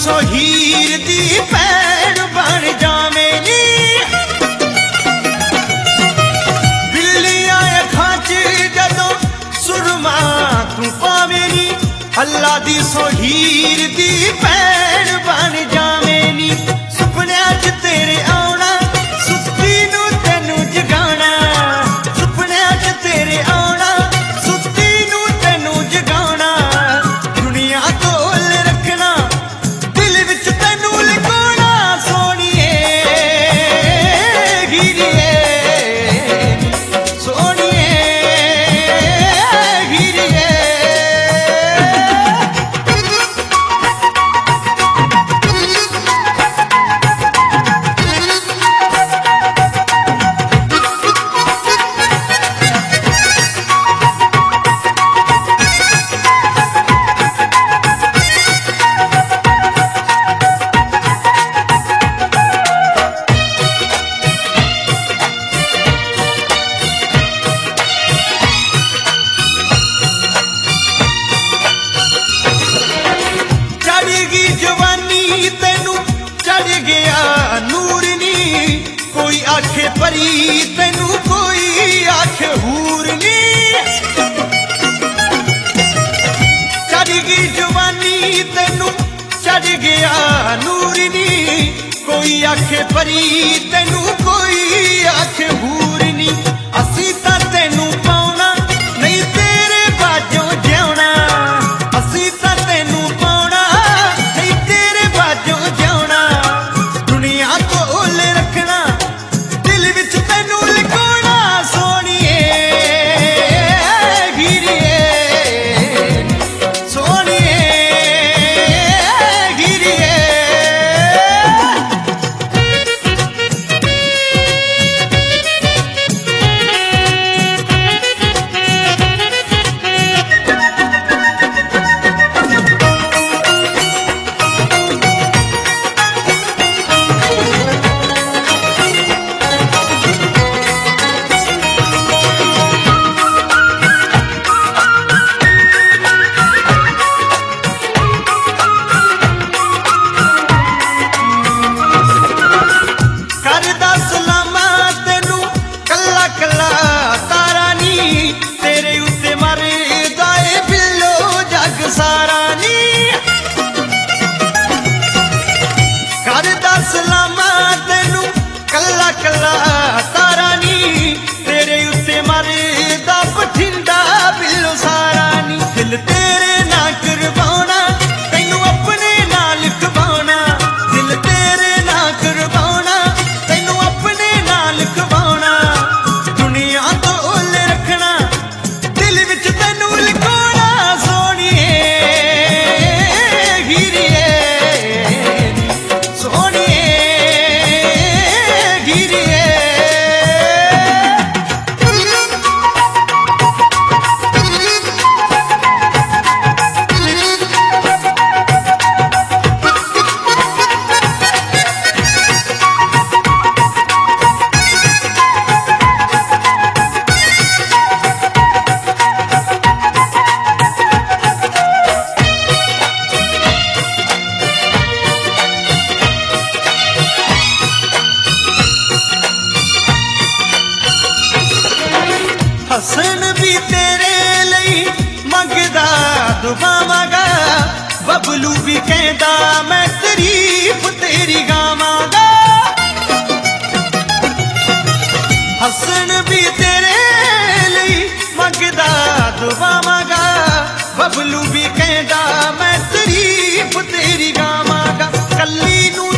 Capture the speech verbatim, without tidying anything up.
सो हीर दी भैन बन जावेगी। बिल्लियां अखां च जदों सुरमा तू पावेगी, अल्लाह दी सो हीर दी भैन बन जावेगी। सुपनिया च तेरे आउणा, सुत्ती नू तैनू जगाना, सुपनिया च तेरे आउणा, सुत्ती नू तैनू जगाना। दुनिया तोल रखना, दिल विच तैनू लुकाना, सोहणीए हीरिए, सोहणीए हीरिए। आखे परी तैनू कोई आखे हूर नी, चढ़ गई जवानी तैनू चढ़ गया नूर नी। कोई आखे परी तैनू कोई आखे हूर नी। असी तां तैनू पाउणा नहीं तेरे बाजों जिउणा, असी तां तैनू पाउणा नहीं तेरे बाजों जिउणा। दुनिया तोल रखना, दिल विच तैनू लुकाना, सोहणीए हीरिए, सोहणीए हीरिए। सलामा तेनू कल्ला कल्ला तारा नी, तेरे उत्ते मरदा बठिंडा बिल्लो सारा नी। दिल तेरे ना करवाना, तैनू अपने नाल खवाना, दिल तेरे ना करवाना, तैनू अपने नाल खवाना। दुनिया तोल रखना, दिल विच तैनू लुकाना, सोहणीए हीरिए, सोहणीए हीरिए। हसन भी तेरे लई मंगदा दुआवांगा, बबलू भी कहदा मैं तारीफ तेरी गावांगा। हसन भी तेरे लई मंगदा दुआवांगा, बबलू भी कहदा मैं तारीफ तेरी गावांगा। कल्ली नू